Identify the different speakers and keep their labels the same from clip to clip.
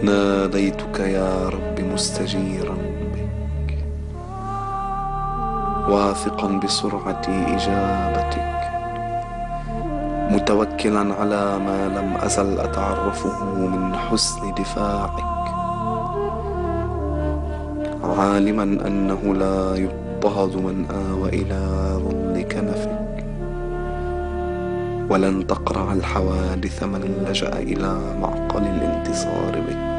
Speaker 1: ناديتك يا رب مستجيرا بك، واثقا بسرعة إجابتك، متوكلا على ما لم أزل أتعرفه من حسن دفاعك، عالما أنه لا يضطهد من آوى إلى ظل كنفك، ولن تقرع الحوادث من لجأ إلى معقل الانتصار بك.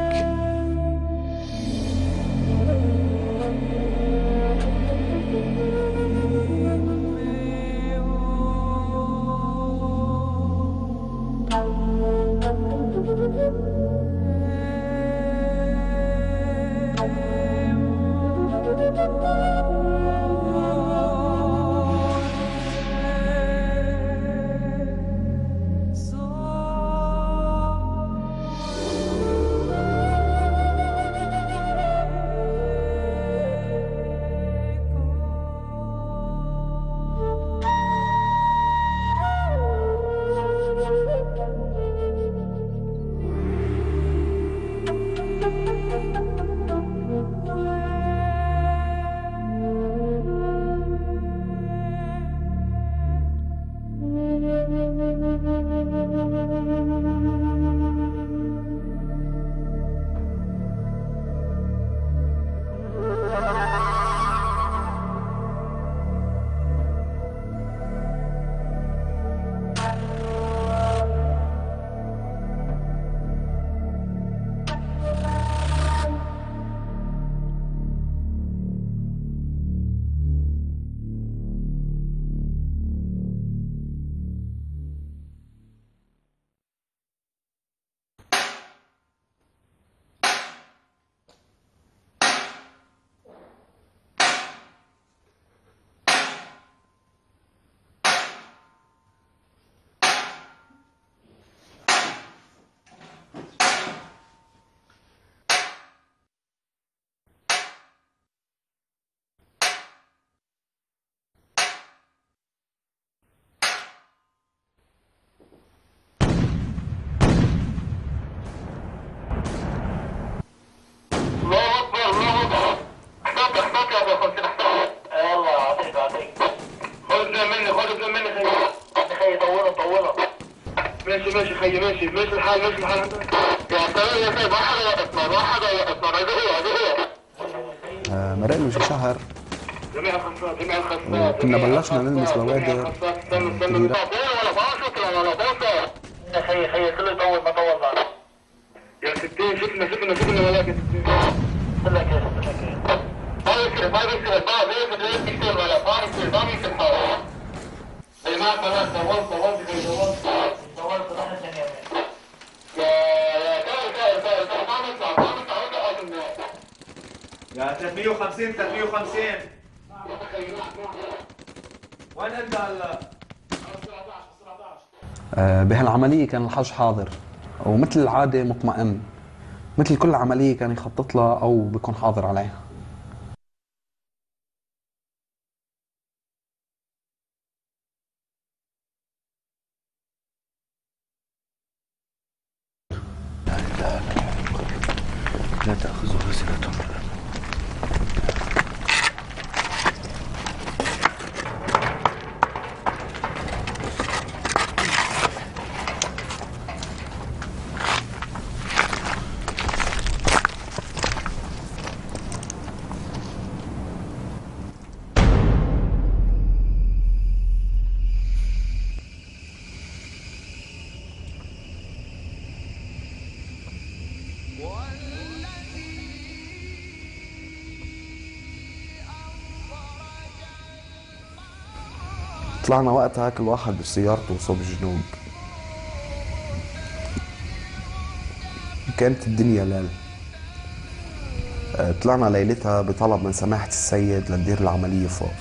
Speaker 2: ماشي ماشي خيي، ماشي ماشي الحال، ماشي الحال. يا سلام يا سيد، واحد وقفنا، واحد وقفنا، هذا هو.
Speaker 3: مرق له شي شهر
Speaker 2: جميع الخاصات، جميع الخاصات،
Speaker 3: وكنا بلشنا نلمس بوادر
Speaker 2: استنى
Speaker 3: تغييرات.
Speaker 2: ولا باشط ولا باشط. يا خيي كله يطول، ما طول بعد. يا ستين شفنا ولاك يا ستين. لك يا ما بيصير ما بيصير حاجة. ما طولت راح الدنيا.
Speaker 4: يا 350 وين انت هلا؟
Speaker 3: بهالعملية كان الحج حاضر ومثل العادة مطمئن، مثل كل عملية كان يخطط لها أو بيكون حاضر عليها.
Speaker 5: لا تأخذه سنة.
Speaker 3: طلعنا وقتها كل واحد بسيارته وصوب الجنوب. كانت الدنيا ليل. طلعنا ليلتها بطلب من سماحة السيد لندير العملية فوق.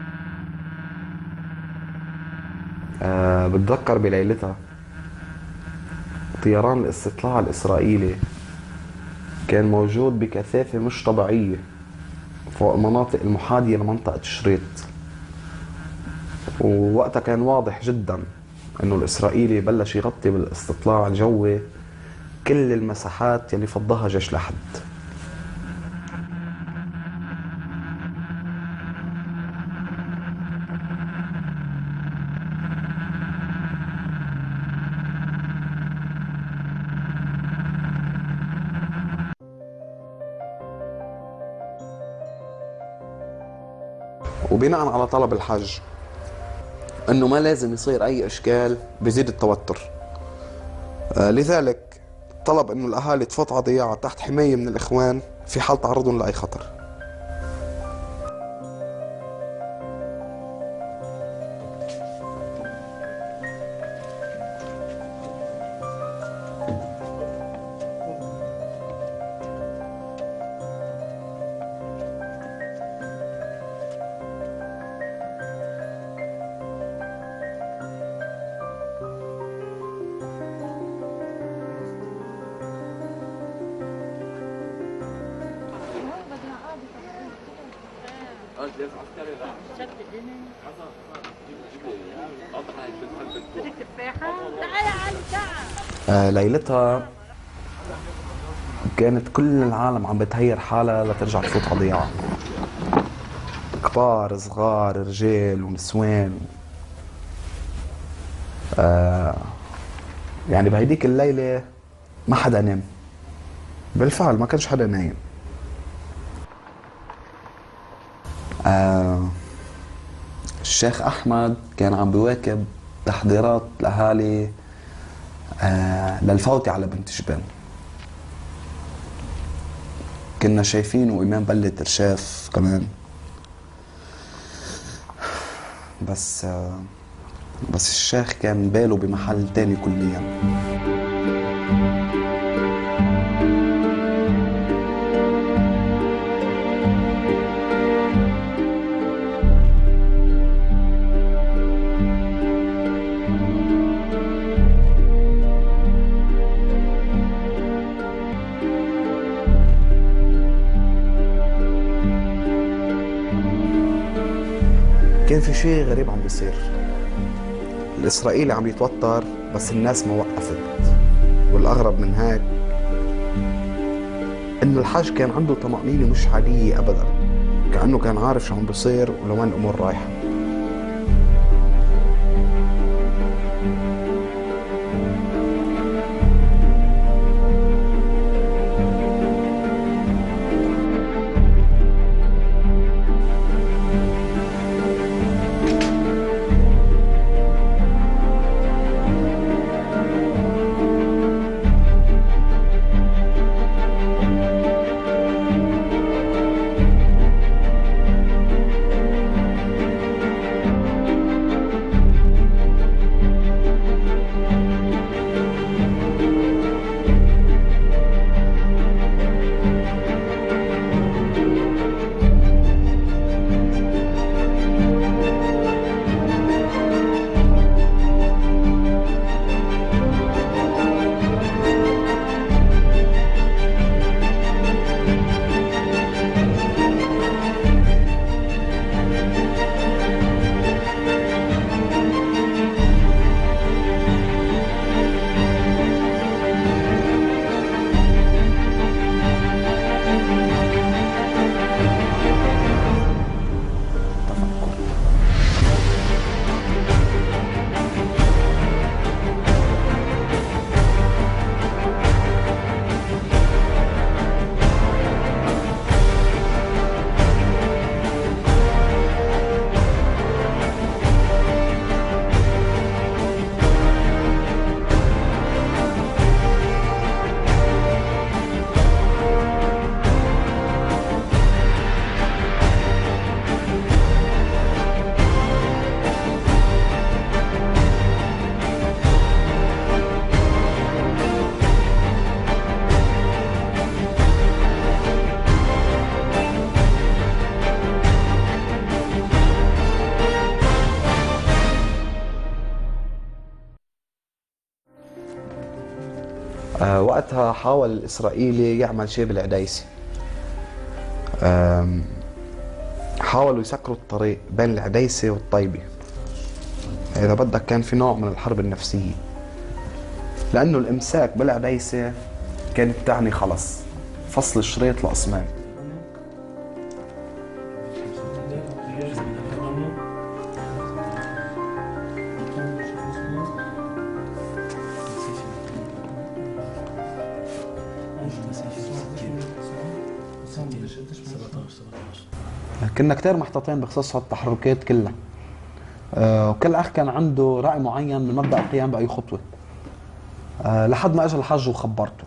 Speaker 3: بتذكر بليلتها طيران الاستطلاع الإسرائيلي كان موجود بكثافة مش طبيعية فوق المناطق المحاذية لمنطقة شريط، ووقتها كان واضح جدا انه الإسرائيلي بلش يغطي بالاستطلاع الجوي كل المساحات يلي فضها جيش لحد. وبناء على طلب الحج انه ما لازم يصير اي اشكال بزيد التوتر، لذلك طلب انه الاهالي تفوت على ضياعة تحت حماية من الاخوان في حال تعرضهم لاي خطر. ليلتها كانت كل العالم عم بتهير حالها لترجع تفوت على ضياعة، كبار صغار رجال ونسوان. يعني بهيديك الليلة ما حدا نام، بالفعل ما كانش حدا نايم. الشيخ أحمد كان عم بيواكب تحضيرات الأهالي للفوت على بنت جبال. كنا شايفين وإمام بلة رشاف كمان، بس الشيخ كان باله بمحل تاني كليا. كان في شيء غريب عم بيصير، الإسرائيلي عم يتوتر بس الناس ما وقفت، والأغرب من هيك إنه الحاج كان عنده طمأنينة مش عادية أبدا، كأنه كان عارف شو عم بيصير ولوين الأمور رايحة. وقتها حاول الإسرائيلي يعمل شيء بالعديسي. حاولوا يسكروا الطريق بين العديسة والطيبة. إذا بدك كان في نوع من الحرب النفسية، لأنه الإمساك بالعديسة كانت تعني خلص فصل الشريط لأصنام. كنا كتير محتاطين بخصوص التحركات كلها، وكل أخ كان عنده رأي معين من مبدأ القيام بأي خطوة، لحد ما أجى الحج وخبرته.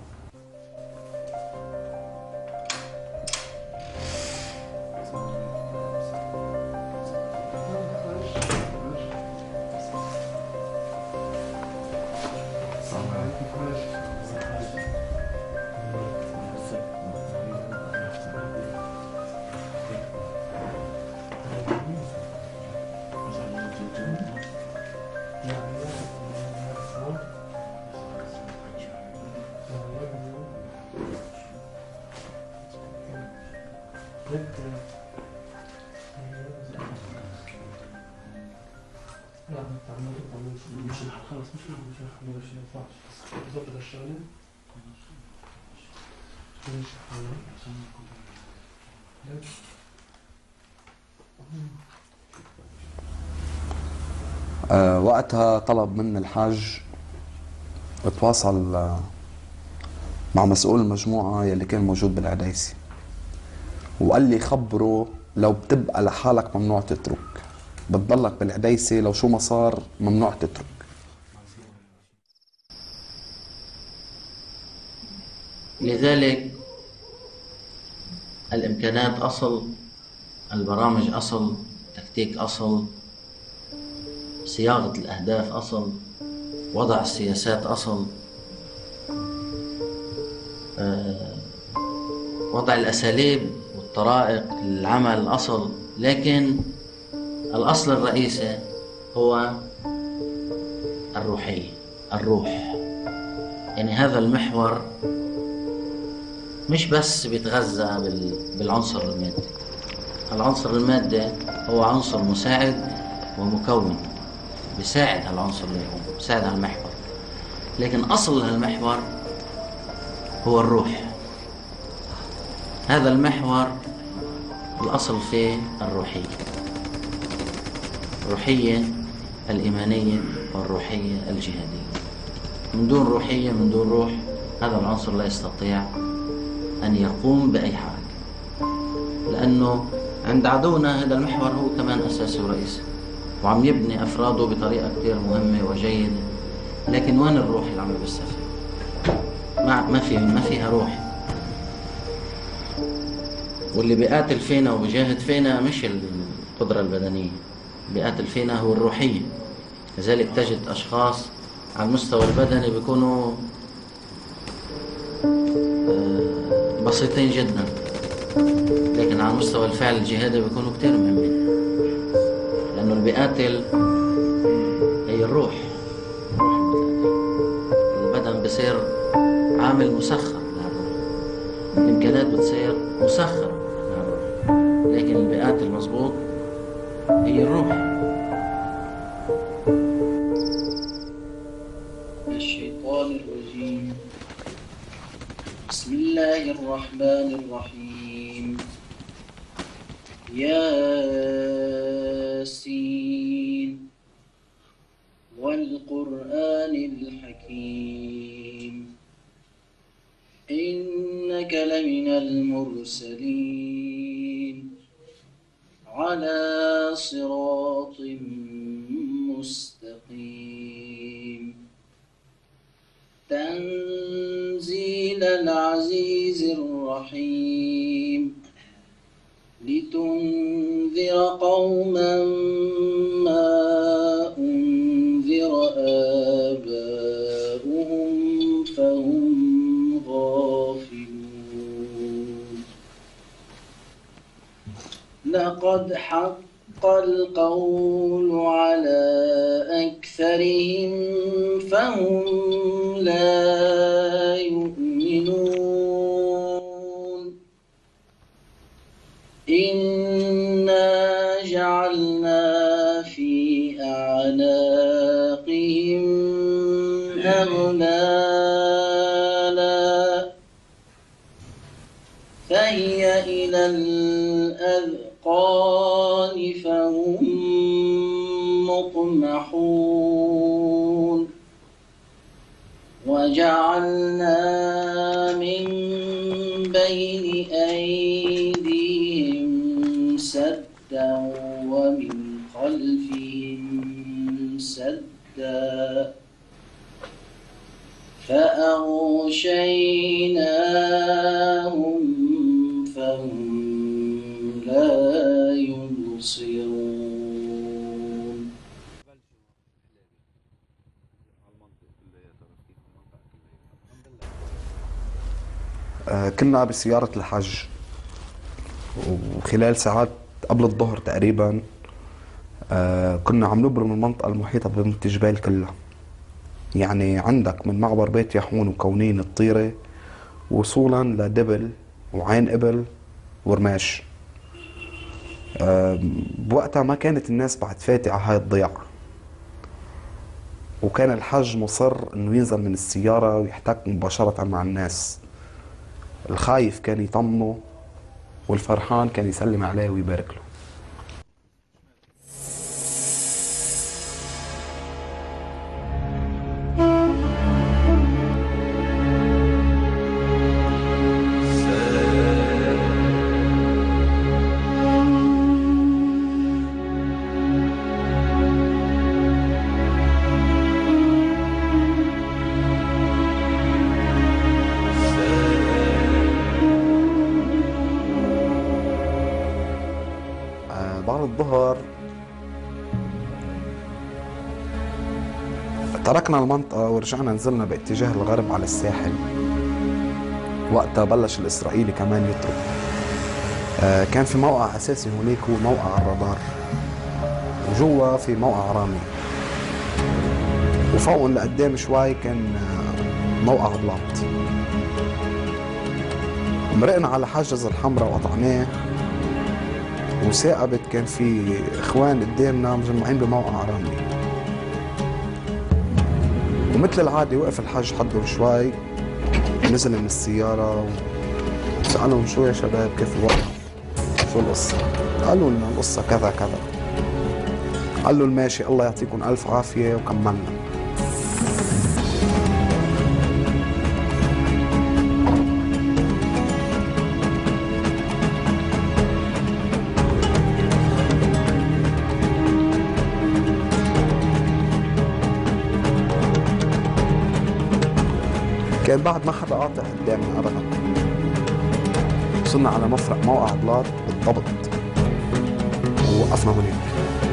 Speaker 3: وقتها طلب من الحاج اتواصل مع مسؤول المجموعة يلي كان موجود بالعديسي، وقال لي خبره لو بتبقى لحالك ممنوع تترك، بتضلك بالعديسي لو شو ما صار ممنوع تترك.
Speaker 6: لذلك الإمكانات أصل، البرامج أصل، تكتيك أصل، صياغة الأهداف أصل، وضع السياسات أصل، وضع الأساليب والطرائق للعمل أصل، لكن الأصل الرئيسي هو الروحية، الروح. يعني هذا المحور مش بس بيتغذى بالعنصر المادي. العنصر المادي هو عنصر مساعد ومكون بيساعد هالعنصر اللي هو بيساعد على المحور، لكن أصل هالمحور هو الروح. هذا المحور الأصل فيه الروحية، الروحية الإيمانية والروحية الجهادية. من دون روحية، من دون روح، هذا العنصر لا يستطيع أن يقوم بأي حركة، لأنه عند عدونا هذا المحور هو كمان أساسي ورئيسي، وعم يبني أفراده بطريقة كتير مهمة وجيدة، لكن وين الروح اللي عم بيستفيد؟ ما فيها روح. واللي بيقاتل فينا وبيجاهد فينا مش القدرة البدنية، بيقاتل فينا هو الروحية. لذلك تجد أشخاص على المستوى البدني بيكونوا بسيطين جدا، لكن على مستوى الفعل الجهادي بيكونوا كتير مهمين، لأنه اللي بيقاتل هي الروح. البدن بصير عامل مسخر للروح، الإمكانات بتصير مسخرة للروح، لكن اللي بيقاتل مظبوط هي الروح. الشيطان الرجيم. بسم الله الرحمن الرحيم. ياسين والقرآن الحكيم إنك لمن المرسلين على صراط مستقيم تنزيل العزيز الرحيم لتنذر قوما ما أنذر آباؤهم فهم غافلون لقد حق القول على أكثرهم فهم لا يؤمنون إنا جعلنا في أعناقهم أغلالا فهي إلى الأذقان فهم مقمحون وجعلنا من بين أيديهم سدا ومن خلفهم سدا فأغشيناهم فهم لا يبصرون.
Speaker 3: كنا بسيارة الحج، وخلال ساعات قبل الظهر تقريبا كنا عم نبرم المنطقة المحيطة بمنطقة جبال كلها. يعني عندك من معبر بيت يحون وكونين الطيرة وصولا لدبل وعين إبل ورماش. بوقتها ما كانت الناس بعد فاتحة هاي الضيعة، وكان الحج مصر انه ينزل من السيارة ويحتك مباشرة مع الناس. الخايف كان يطمنه والفرحان كان يسلم عليه ويبارك له. بعد الظهر تركنا المنطقة ورجعنا نزلنا باتجاه الغرب على الساحل. وقتها بلش الإسرائيلي كمان يترك. كان في موقع أساسي هناك هو موقع الرادار، وجوا في موقع رامي، وفوقهم لقدام شوي كان موقع بلاط. مرقنا على حاجز الحمراء وقطعناه، وثاقبت كان في اخوان قدامنا مجمعين بموقع رامي. ومثل العادة وقف الحج حدهم شوي، نزل من السيارة وسألهم شو يا شباب كيف الوضع؟ شو القصة؟ قالوا لنا القصة كذا كذا. قال له الماشي الله يعطيكم ألف عافية وكملنا. كان بعد ما حدا قاطع قدامنا ابدا. وصلنا على مفرق موقع بلاط بالضبط ووقفنا هناك.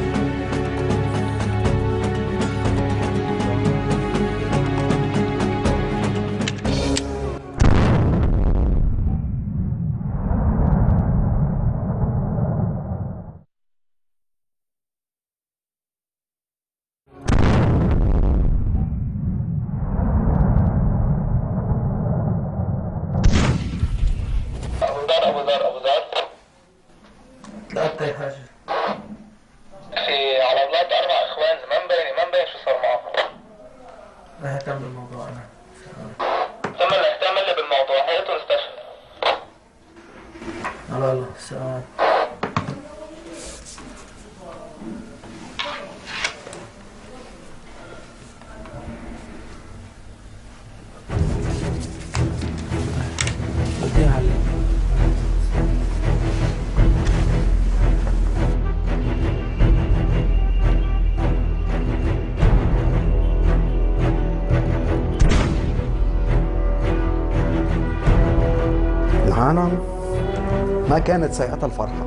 Speaker 3: العالم ما كانت سيئة الفرحة،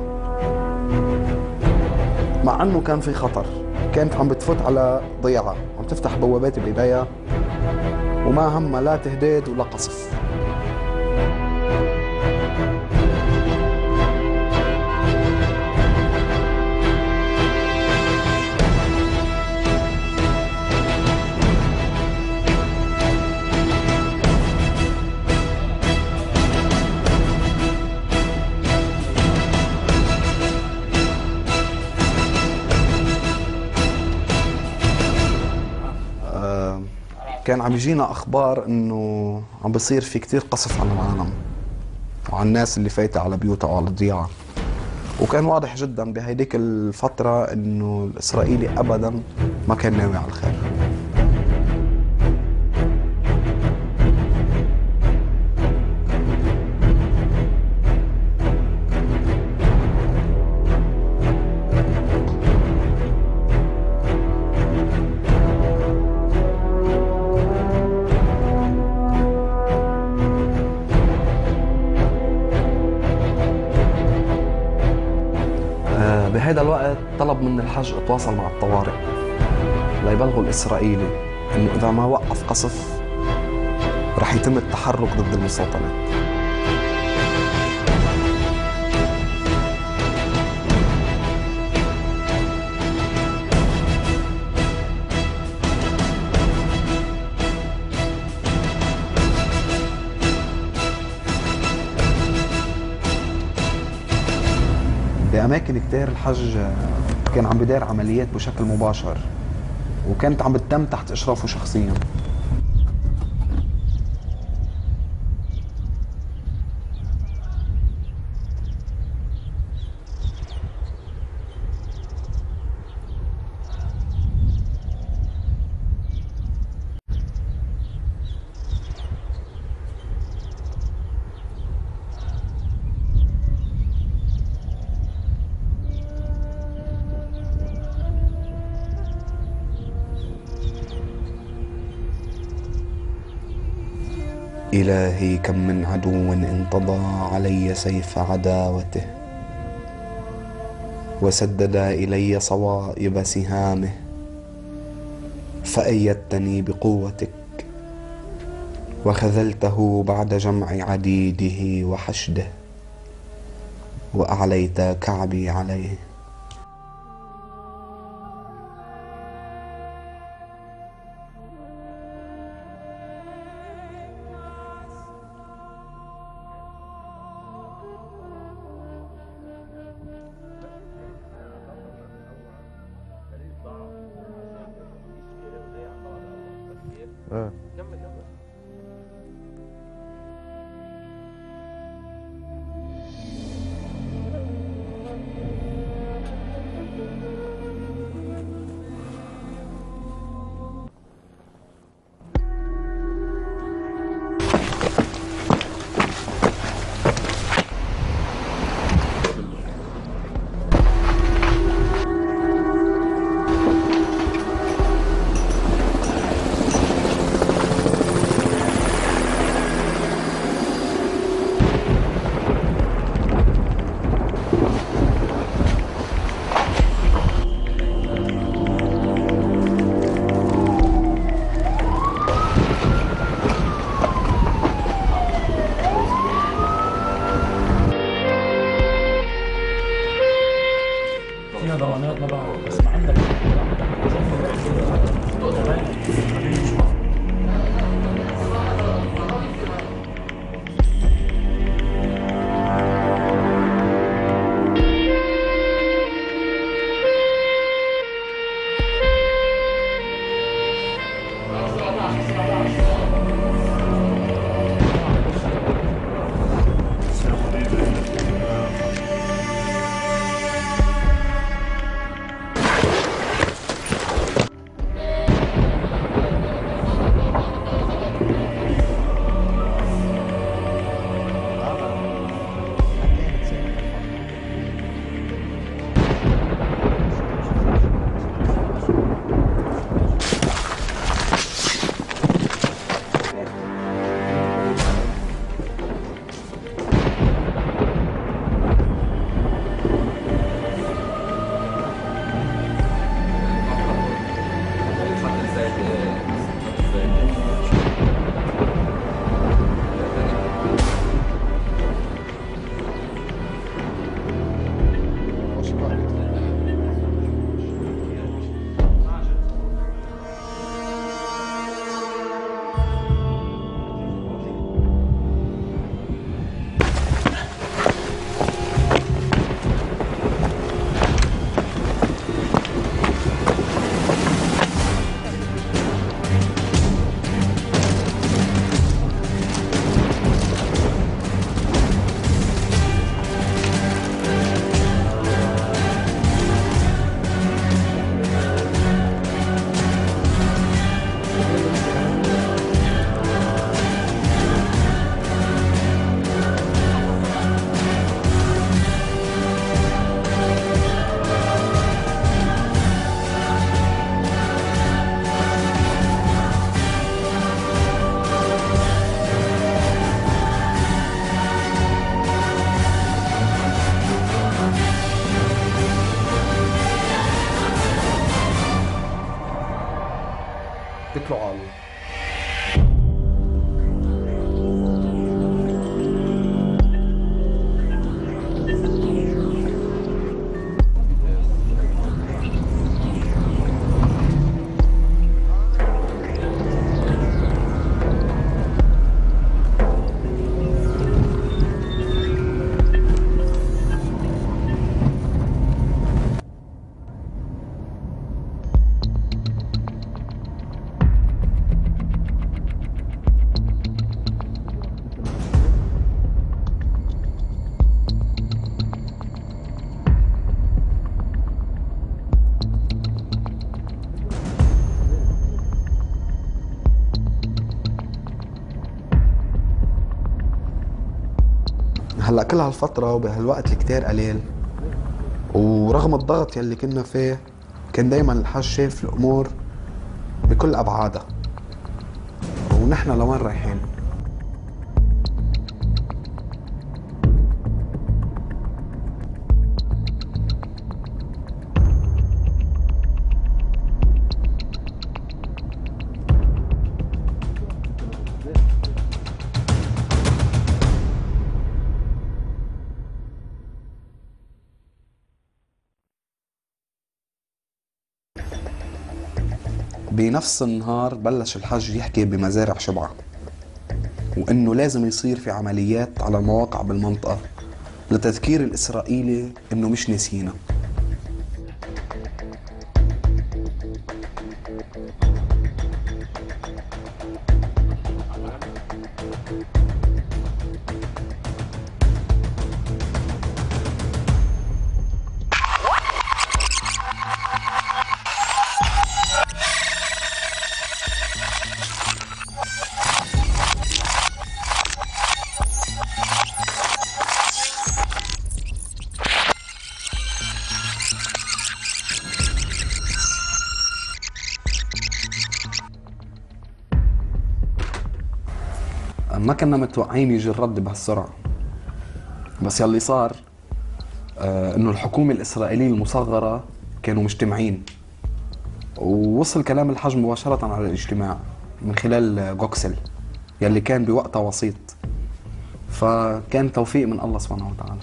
Speaker 3: مع انه كان في خطر. كانت عم بتفوت على ضيعة، عم تفتح بوابات بايديها وما همها لا تهديد ولا قصف. كان عم يجينا اخبار انه عم بيصير في كتير قصف على العالم وعلى الناس اللي فايته على بيوتها وعلى الضياع، وكان واضح جدا بهيديك الفتره انه الاسرائيلي ابدا ما كان ناوي على الخير. بهذا الوقت طلب من الحج اتواصل مع الطوارئ ليبلغوا الإسرائيلي إنه إذا ما وقف قصف رح يتم التحرك ضد المستوطنات. بأماكن كتير الحج كان عم بدير عمليات بشكل مباشر وكانت عم بتتم تحت إشرافه شخصياً. إلهي كم من عدو انتضى علي سيف عداوته وسدد إلي صوائب سهامه، فأيدتني بقوتك وخذلته بعد جمع عديده وحشده وأعليت كعبي عليه. على كل هالفترة وبهالوقت الكتير قليل، ورغم الضغط يلي كنا فيه كان دايما الحاج شايف الأمور بكل أبعادها. ونحن لوين رايحين؟ بنفس النهار بلش الحج يحكي بمزارع شبعة وإنه لازم يصير في عمليات على المواقع بالمنطقة لتذكير الإسرائيلي إنه مش ناسينا. ما كنا متوقعين يجي الرد بهالسرعة، بس يلي صار انه الحكومة الإسرائيلية المصغرة كانوا مجتمعين، ووصل كلام الحج مباشرة على الاجتماع من خلال جوكسل يلي كان بوقتها وسيط، فكان توفيق من الله سبحانه وتعالى.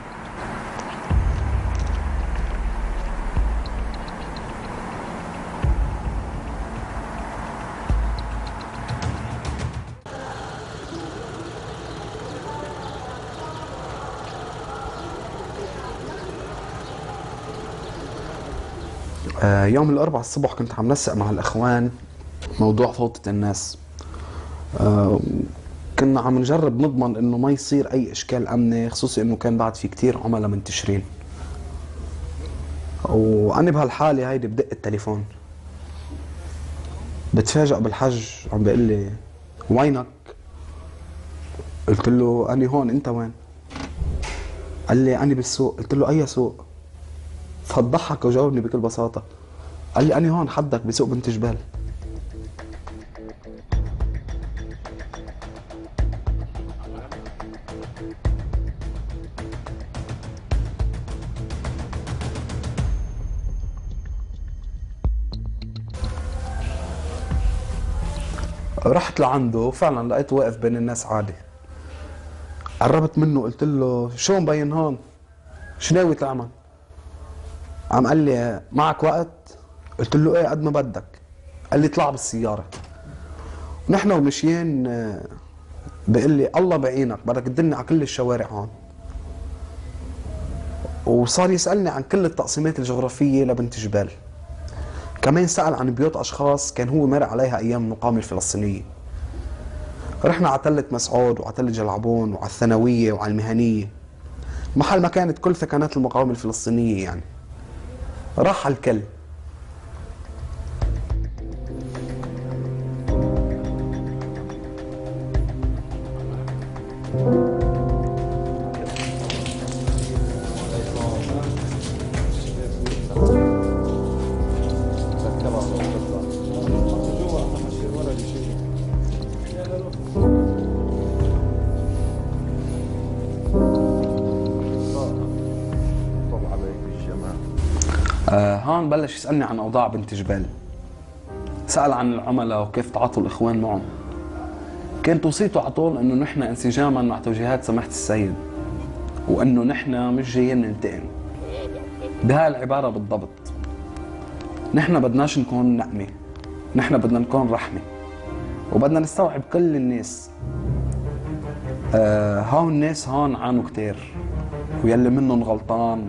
Speaker 3: يوم الأربعاء الصبح كنت عم نسق مع الإخوان موضوع فوضى الناس. كنا عم نجرب نضمن إنه ما يصير أي إشكال أمني، خصوصي إنه كان بعد في كتير عملاء منتشرين. وأنا بهالحالة هيدي بدق التليفون، بتفاجأ بالحج عم بيقول لي وينك؟ قلت له أنا هون، أنت وين؟ قال لي أنا بالسوق. قلت له أي سوق؟ فضحك وجاوبني بكل بساطة، قال لي أنا هون حدك بسوق بنت جبال. رحت لعنده وفعلا لقيته واقف بين الناس عادي. قربت منه قلت له شو مبين هون؟ شو ناوي تعمل؟ عم قال لي معك وقت؟ قلت له ايه قد ما بدك. قال لي اطلع بالسيارة. ونحن ومشيين بيقول لي الله بعينك بدك تدلني على كل الشوارع هون. وصار يسألني عن كل التقسيمات الجغرافية لبنت جبال. كمان سأل عن بيوت أشخاص كان هو مر عليها أيام المقاومة الفلسطينية. رحنا على تلة مسعود وعلى تلة جلعبون وعلى الثانوية وعلى المهنية، محل ما كانت كل ثكنات المقاومة الفلسطينية يعني. راح على الكل. هون بلش يسألني عن أوضاع بنت جبال. سأل عن العملاء وكيف تعاطوا الإخوان معهم. كانت توصيته على طول إنه نحن انسجاما مع توجيهات سماحة السيد، وإنه نحن مش جايين ننتقم. بهاي العبارة بالضبط. نحن بدناش نكون نقمة، نحن بدنا نكون رحمة، وبدنا نستوعب كل الناس. هون الناس هون عانوا كتير، ويلي منهم غلطان.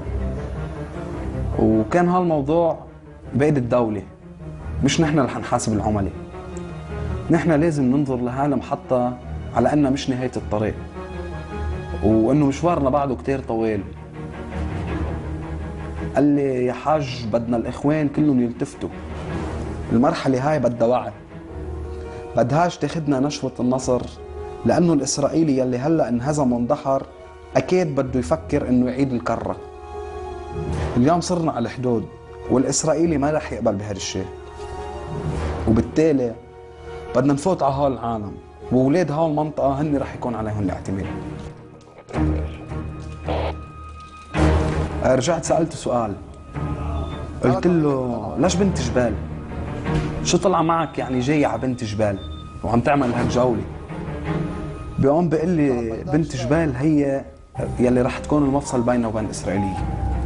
Speaker 3: وكان هالموضوع بإيد الدولة، مش نحن اللي حنحاسب العملاء. نحن لازم ننظر لهاي المحطة على أنها مش نهاية الطريق، وأنه مشوارنا بعده كتير طويل. قال لي يا حاج بدنا الإخوان كلهم يلتفتوا، المرحلة هاي بدها وعي، بدهاش تاخدنا نشوة النصر، لأنه الإسرائيلي يلي هلأ انهزم واندحر اكيد بده يفكر انه يعيد الكره. اليوم صرنا على الحدود والاسرائيلي ما رح يقبل بهذا الشيء، وبالتالي بدنا نفوت على هول العالم، واولاد هول المنطقه هن رح يكون عليهم الاعتماد. رجعت سالته سؤال، قلت له ليش بنت جبال؟ شو طلع معك يعني جاي على بنت جبال وعم تعمل هالجوله؟ بيقوم بيقول لي بنت جبال هي يلي رح تكون المفصل بيننا وبين الاسرائيليه.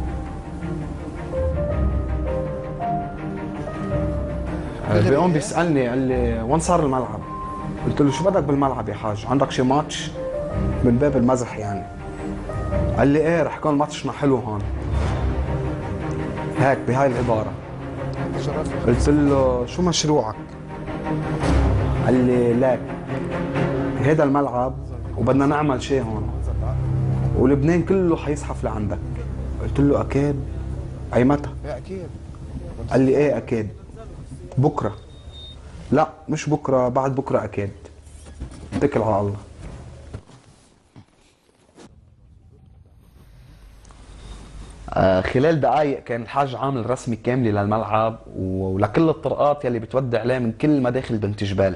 Speaker 3: بيقوم بيسالني قال لي وين صار الملعب؟ قلت له شو بدك بالملعب يا حاج؟ عندك شي ماتش؟ من باب المزح يعني. قال لي ايه رح يكون ماتشنا حلو هون. هيك بهاي العباره. قلت له شو مشروعك؟ قال لي لك هيدا الملعب وبدنا نعمل شيء هون ولبنان كله حيزحف لعندك. قلت له اكيد؟ اي متى؟
Speaker 7: اكيد.
Speaker 3: قال لي ايه اكيد؟ بكره. لا مش بكره، بعد بكره اكيد. اتكل على الله. خلال دقائق كان الحاج عامل رسمي كامله للملعب ولكل الطرقات يلي بتودي عليه من كل مداخل بنت جبال.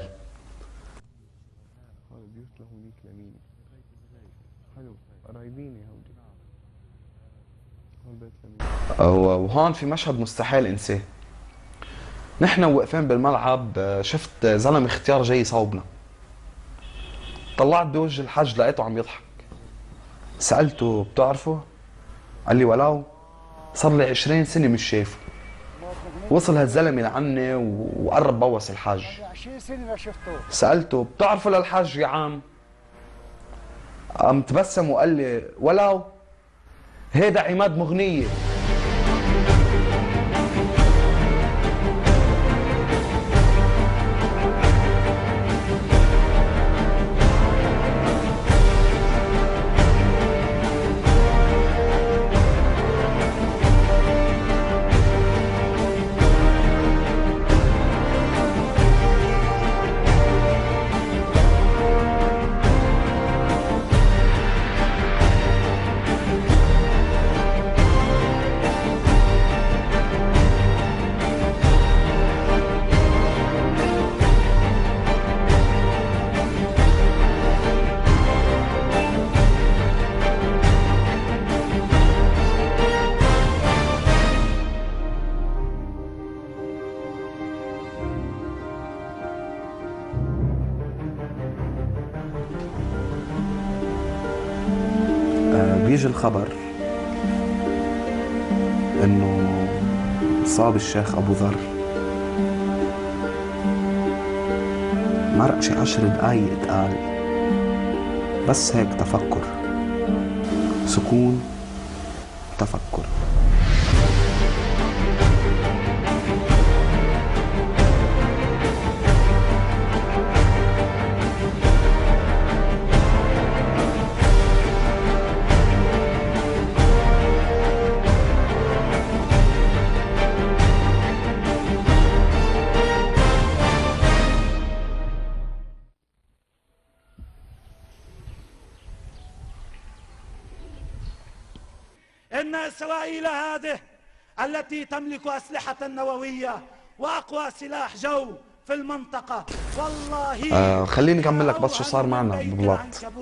Speaker 3: وهون في مشهد مستحيل انساه. نحن واقفين بالملعب شفت زلمه اختيار جاي يصوبنا. طلعت بوجه الحاج لقيته عم يضحك. سألته بتعرفه؟ قال لي ولو صار لي 20 سنة مش شايفه. وصل هالزلمة لعني وقرب بوس الحاج.
Speaker 7: 20 سنة ما شفته.
Speaker 3: سألته بتعرفه للحاج يا عم؟ قام تبسم وقال لي ولو هيدا عماد مغنية. بيجي الخبر انه صاب الشيخ ابو ذر. مرق شي 10 دقايق اتقال بس هيك تفكر، سكون، تفكر.
Speaker 8: إن إسرائيل هذه التي تملك أسلحة نووية وأقوى سلاح جو في المنطقة والله
Speaker 3: خليني أكمل لك بس شو صار معنا ببلاط.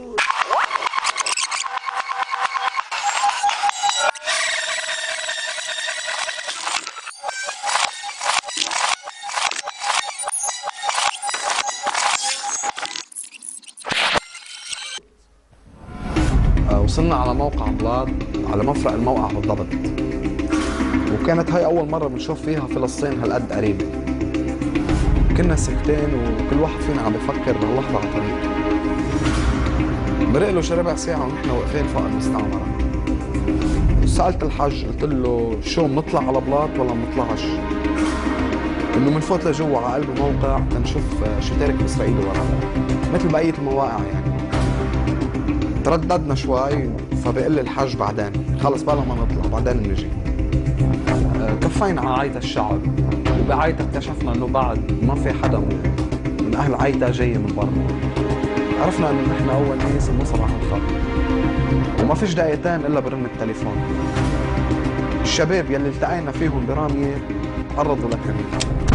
Speaker 3: وصلنا على موقع بلاط، على مفرق الموقع بالضبط، وكانت هاي أول مرة بنشوف فيها فلسطين هالقد قريبة. كنا ساكتين وكل واحد فينا عم بفكر بهاللحظة على طريقه. مرق له شي ربع ساعة ونحن واقفين فوق المستعمرة. سألت الحاج قلت له شو بنطلع على بلاط ولا بنطلعش؟ إنه بنفوت لجوا على قلب الموقع تنشوف شو تارك إسرائيل ورانا، مثل بقية المواقع يعني. ترددنا شوي فبقول لي الحاج بعدين خلص بلا ما نطلع بعدين نجي. كفينا على عيتا الشعب، وبعيتا اكتشفنا انه بعد ما في حدا من اهل عيتا جاي من برا. عرفنا انه نحن اول ناس بنوصل على الخط. وما فيش دقيقتين إلا برن التليفون. الشباب يلي التقينا فيهم برامية عرضوا لكمين.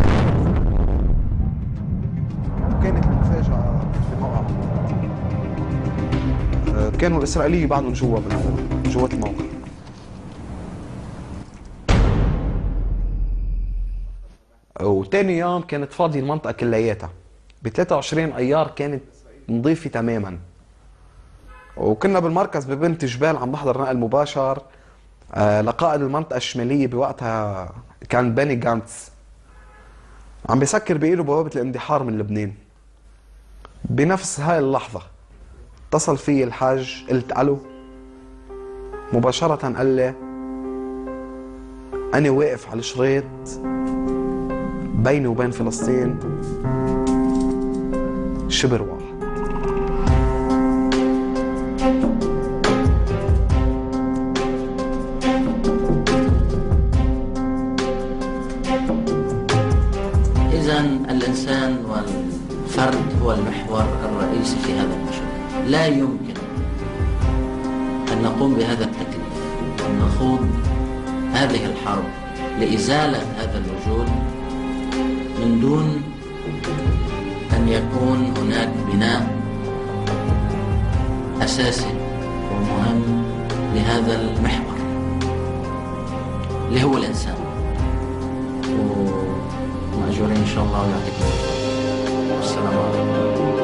Speaker 3: وكانت مفاجأة في موقع. كانوا الإسرائيليين بعدهم جوا الموقع. وتاني يوم كانت فاضية المنطقة كلياتها. ب 23 أيار كانت نظيفة تماما. وكنا بالمركز ببنت جبال عم بحضر نقل مباشر لقائد المنطقة الشمالية بوقتها كان بني جانتس عم بيسكر بإيده بوابة الاندحار من لبنان. بنفس هاي اللحظة اتصل في الحاج، قلت ألو. مباشرة قال لي أنا واقف على الشريط بيني وبين فلسطين شبر واحد.
Speaker 6: إذن الإنسان والفرد هو المحور الرئيسي في هذا المشروع. لا يمكن أن نقوم بهذا التكليف، أن نخوض هذه الحرب لإزالة هذا الوجود من دون أن يكون هناك بناء أساسي ومهم لهذا المحور اللي هو الإنسان. ومأجورين إن شاء الله ويعطيكم السلام عليكم.